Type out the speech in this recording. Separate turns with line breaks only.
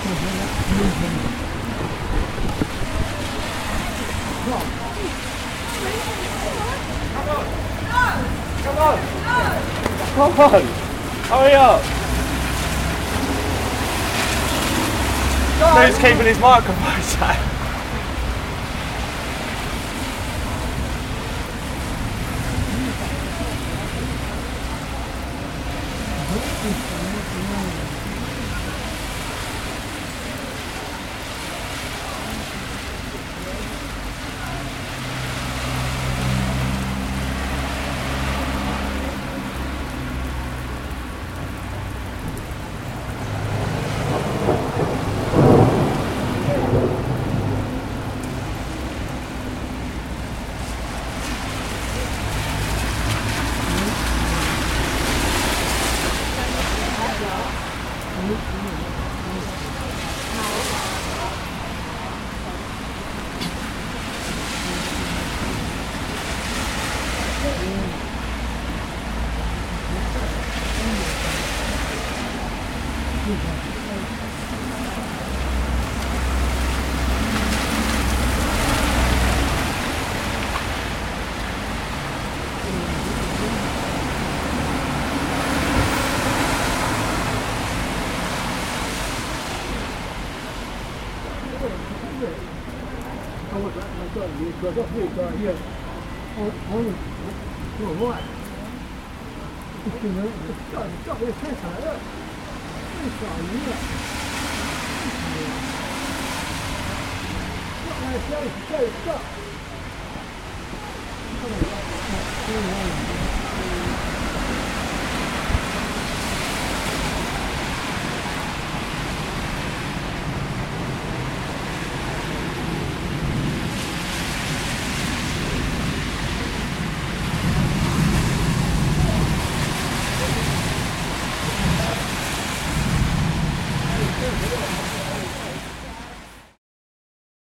Come on! Come on! Hurry up! Who's keeping his microphone safe?
可到这个也，我乱，不能照也太惨了，太傻人了，下一个，看到没有？